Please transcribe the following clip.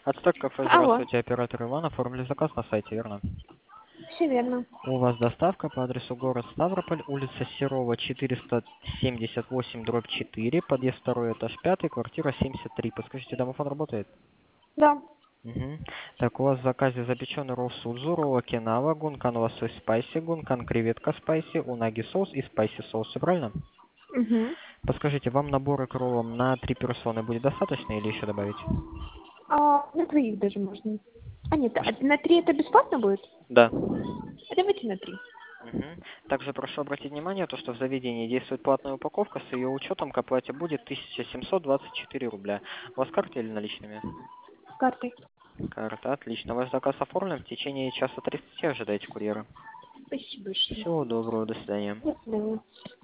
Отстойка кафе, Алло, здравствуйте, оператор Иван, оформили заказ на сайте, верно? все верно. У вас доставка по адресу город Ставрополь, улица Серова, 478, дробь 4, подъезд 2, этаж 5, квартира 73. Подскажите, домофон работает? Да, Угу. Так, у вас в заказе запеченный ролл судзу, ролл окинава, гункан лосось спайси, гункан креветка спайси, унаги соус и спайси соус, все правильно? угу. Подскажите, вам наборы к роллам на 3 персоны будет достаточно или еще добавить? На двоих даже можно. А нет, на 3 это бесплатно будет? Да. Давайте на 3. Мгм. Также прошу обратить внимание, то, что в заведении действует платная упаковка, с ее учетом к оплате будет 1724 рубля. У вас карта или наличными? С картой. Карта, отлично. Ваш заказ оформлен, в течение часа 30 ожидайте курьера. Спасибо большое. Всего доброго, до свидания. До свидания.